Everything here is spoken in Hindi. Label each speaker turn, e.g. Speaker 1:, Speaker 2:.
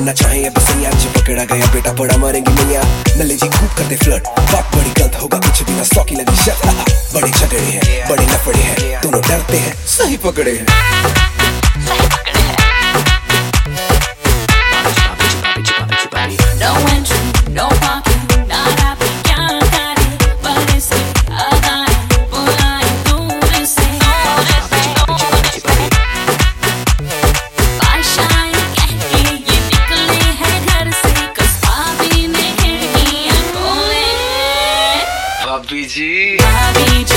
Speaker 1: बनना चाहे अब सैया, जो पकड़ा गया बेटा बड़ा मारेंगे मैया। नले जी खूब करते फ्लर्ट, बात बड़ी गलत होगा कुछ दिन, 100 की लगी शर्त। बड़े झगड़े हैं, बड़े लफड़े हैं, दोनों डरते हैं, सही पकड़े हैं।
Speaker 2: No entry, no parking, not happy, क्या करे, पर इसे अदाए, बुलाए दूर से। बादशाह कहके ये निकले हैं घर से, कस भाभी ने खिड़कियाँ खोले।
Speaker 1: भाभी जी,
Speaker 2: भाभी